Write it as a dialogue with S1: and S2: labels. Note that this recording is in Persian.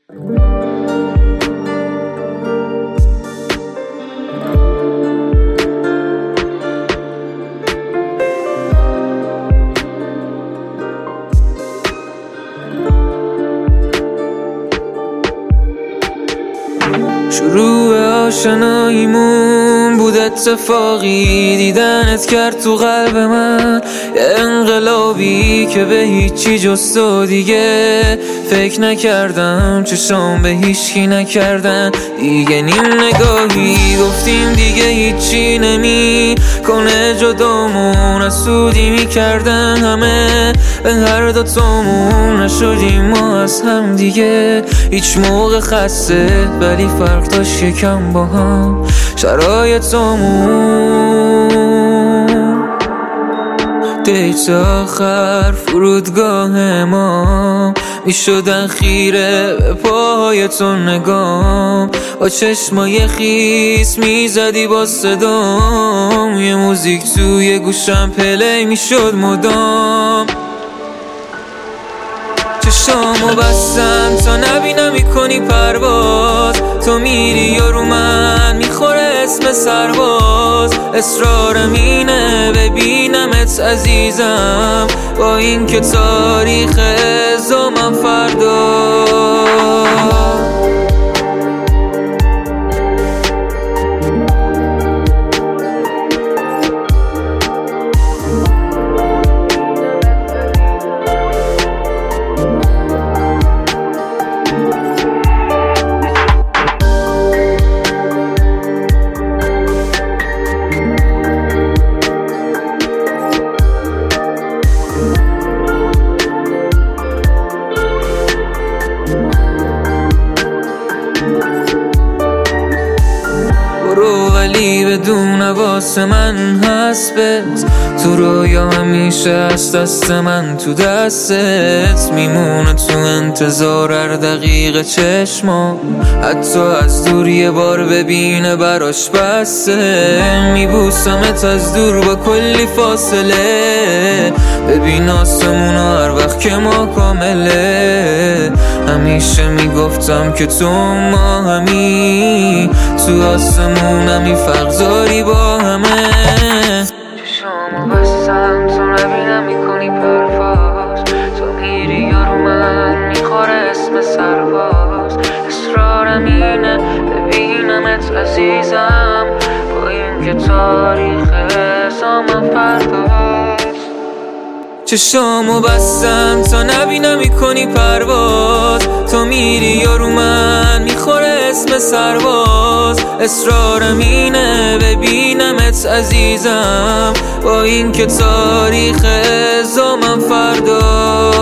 S1: شروع آشناییمون بود اتفاقی، دیدنت کرد تو قلب من یه انقلابی که به هیچی جز تو دیگه فکر نکردم، چشام به هیچکی نکردن دیگه، نیم نگاهی گفتیم دیگه هیچی نمی کنه جدامون، از سودی میکردن همه به هر دوتامون، نشدیم ما از هم دیگه هیچ موقع خسته، ولی فرق داشت یکم با هم شرایطامون. دیت آخر فرودگاه ما میشدن خیره به پای تو نگام، با چشمای خیس میزدی با صدام، یه موزیک توی گوشم پلی میشد مدام. چشامو بستم تا نبینم میکنی پرواز، تو میری یا رو من میخوره اسم سرباز، اصرارم اینه ببینمت عزیزم، با این که تاریخ ازامم فردا. ولی بدون واسه من حسبت، تو رویا همیشه از دست من تو دستت میمونه، تو انتظار هر دقیقه چشمام، حتی از دور یه بار ببینه براش بسته، میبوسمت از دور با کلی فاصله، ببین آسمونو هر وقت که ما کامله، همیشه میگفتم که تو ما همی، تو آسمونمی فرق داری با همه. چشامو بستم تا نبینم میکنی پرواز، تو میری یا رو من میخوره اسم سرباز، اصرارم اینه ببینمت عزیزم، با این که تاریخ ازامم فرداست. چشامو بستم تا نبینم میکنی پرواز، تو میری یا رو من میخوره اسم سرباز، اصرارم اینه ببینمت عزیزم، با این که تاریخ ازامم فردا.